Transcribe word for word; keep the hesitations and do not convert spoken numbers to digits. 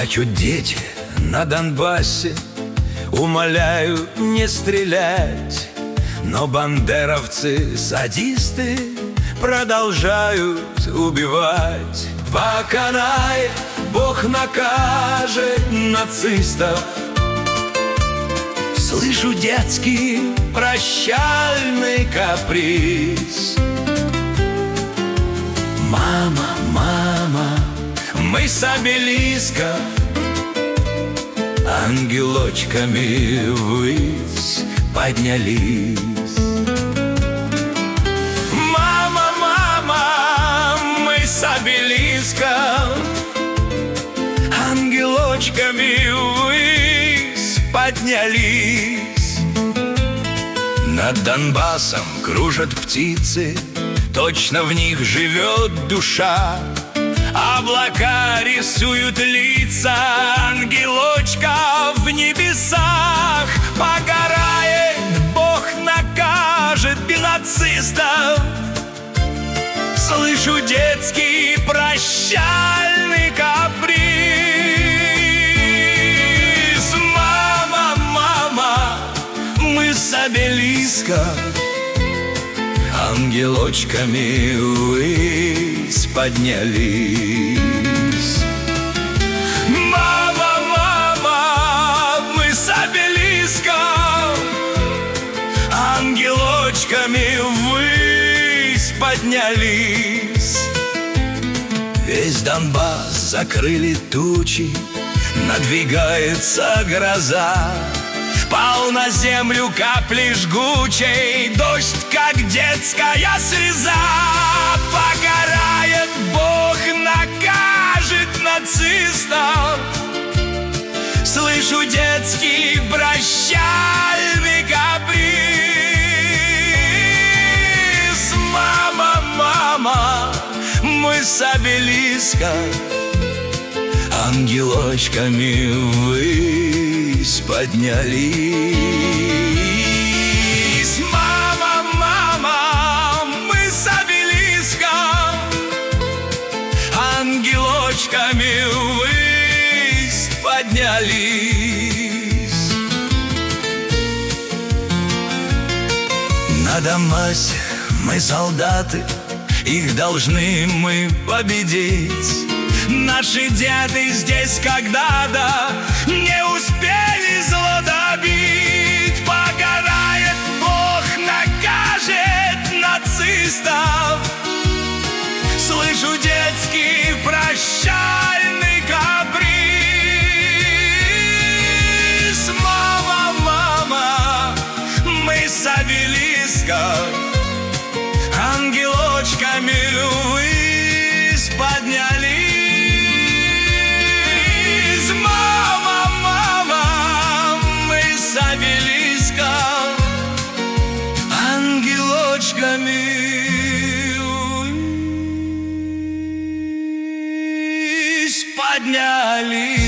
Плачут дети на Донбассе, умоляют не стрелять, но бандеровцы, садисты продолжают убивать. Покарает, Бог накажет нацистов. Слышу детский прощальный каприз. Мама, мама, мы с обелисков ангелочками ввысь поднялись. Мама, мама, мы с обелисков ангелочками ввысь поднялись. Над Донбассом кружат птицы, точно в них живет душа. Облака рисуют лица ангелочков в небесах. Погорает, Бог накажет нацистов. Слышу детский прощальный каприз. Мама, мама, мы с обелиска ангелочками ввысь поднялись. Мама, мама, мы с обелиска ангелочками ввысь поднялись. Весь Донбасс закрыли тучи, надвигается гроза. Пал на землю капли жгучей, дождь, как детская слеза. Покарает, Бог накажет нацистов. Слышу детский прощальный каприз. Мама, мама, мы с обелиска ангелочками ввысь поднялись. Мама, мама, мы с обелиска ангелочками ввысь поднялись. На Донбассе мы солдаты, их должны мы победить. Наши деды здесь когда-то не успели зло добить. Покарает, Бог накажет нацистов. Слышу детский прощальный каприз. Мама, мама, мы с обелисков ангелочками ввысь поднялись. Ангелочками ввысь поднялись.